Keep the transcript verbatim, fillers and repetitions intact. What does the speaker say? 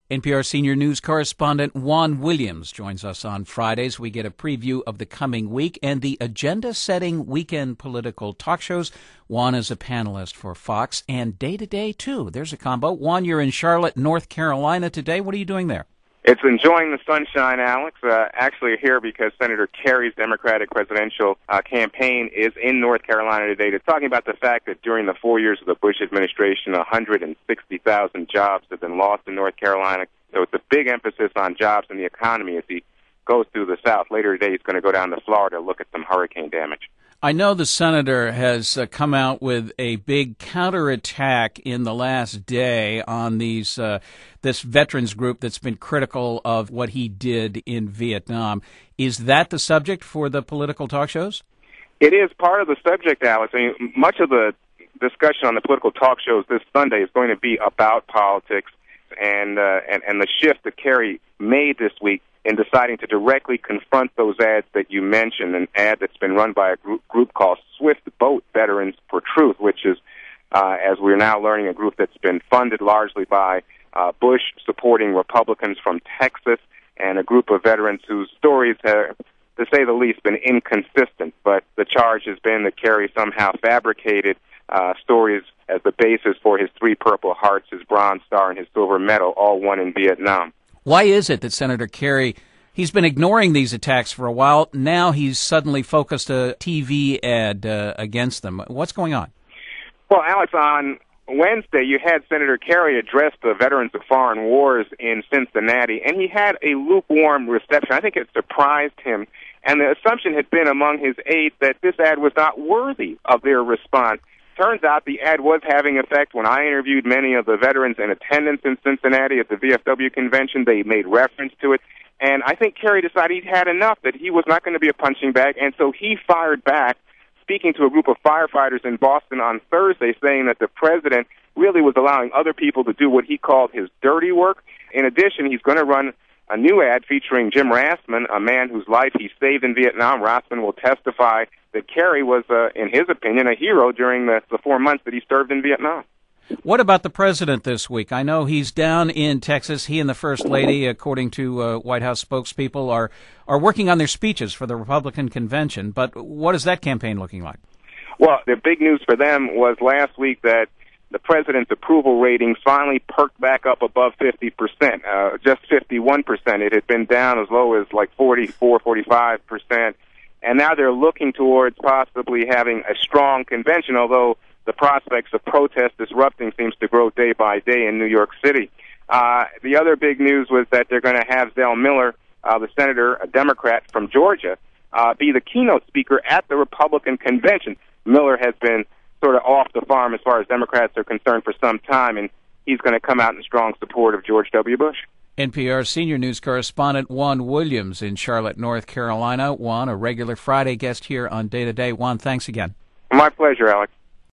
N P R senior news correspondent Juan Williams joins us on Fridays. We get a preview of the coming week and the agenda-setting weekend political talk shows. Juan is a panelist for Fox and Day to Day, too. There's a combo. Juan, you're in Charlotte, North Carolina today. What are you doing there? It's enjoying the sunshine, Alex. Uh, actually here because Senator Kerry's Democratic presidential uh, campaign is in North Carolina today. They're talking about the fact that during the four years of the Bush administration, one hundred sixty thousand jobs have been lost in North Carolina. So it's a big emphasis on jobs and the economy as he goes through the South. Later today, he's going to go down to Florida to look at some hurricane damage. I know the senator has uh, come out with a big counterattack in the last day on these uh, this veterans group that's been critical of what he did in Vietnam. Is that the subject for the political talk shows? It is part of the subject, Alex. I mean, much of the discussion on the political talk shows this Sunday is going to be about politics and uh, and, and the shift that Kerry made this week in deciding to directly confront those ads that you mentioned, an ad that's been run by a group, group called Swift Boat Veterans for Truth, which is, uh, as we're now learning, a group that's been funded largely by uh, Bush-supporting Republicans from Texas, and a group of veterans whose stories have, to say the least, been inconsistent. But the charge has been that Kerry somehow fabricated uh, stories as the basis for his three Purple Hearts, his Bronze Star, and his Silver Medal, all won in Vietnam. Why is it that Senator Kerry, he's been ignoring these attacks for a while, now he's suddenly focused a T V ad uh, against them? What's going on? Well, Alex, on Wednesday you had Senator Kerry address the Veterans of Foreign Wars in Cincinnati, and he had a lukewarm reception. I think it surprised him, and the assumption had been among his aides that this ad was not worthy of their response. Turns out the ad was having effect. When I interviewed many of the veterans in attendance in Cincinnati at the V F W convention, they made reference to it. And I think Kerry decided he'd had enough, that he was not going to be a punching bag, and so he fired back, speaking to a group of firefighters in Boston on Thursday, saying that the president really was allowing other people to do what he called his dirty work. In addition, he's going to run a new ad featuring Jim Rassman, a man whose life he saved in Vietnam. Rassman will testify that Kerry was, uh, in his opinion, a hero during the, the four months that he served in Vietnam. What about the president this week? I know he's down in Texas. He and the First Lady, according to uh, White House spokespeople, are, are working on their speeches for the Republican convention. But what is that campaign looking like? Well, the big news for them was last week that the president's approval ratings finally perked back up above fifty percent, uh, just fifty-one percent. It had been down as low as like forty-four, forty-five percent. And now they're looking towards possibly having a strong convention, although the prospects of protest disrupting seems to grow day by day in New York City. Uh, the other big news was that they're going to have Zell Miller, uh, the senator, a Democrat from Georgia, uh, be the keynote speaker at the Republican convention. Miller has been sort of off the farm as far as Democrats are concerned for some time, and he's going to come out in strong support of George W. Bush. N P R senior news correspondent Juan Williams in Charlotte, North Carolina. Juan, a regular Friday guest here on Day to Day. Juan, thanks again. My pleasure, Alex.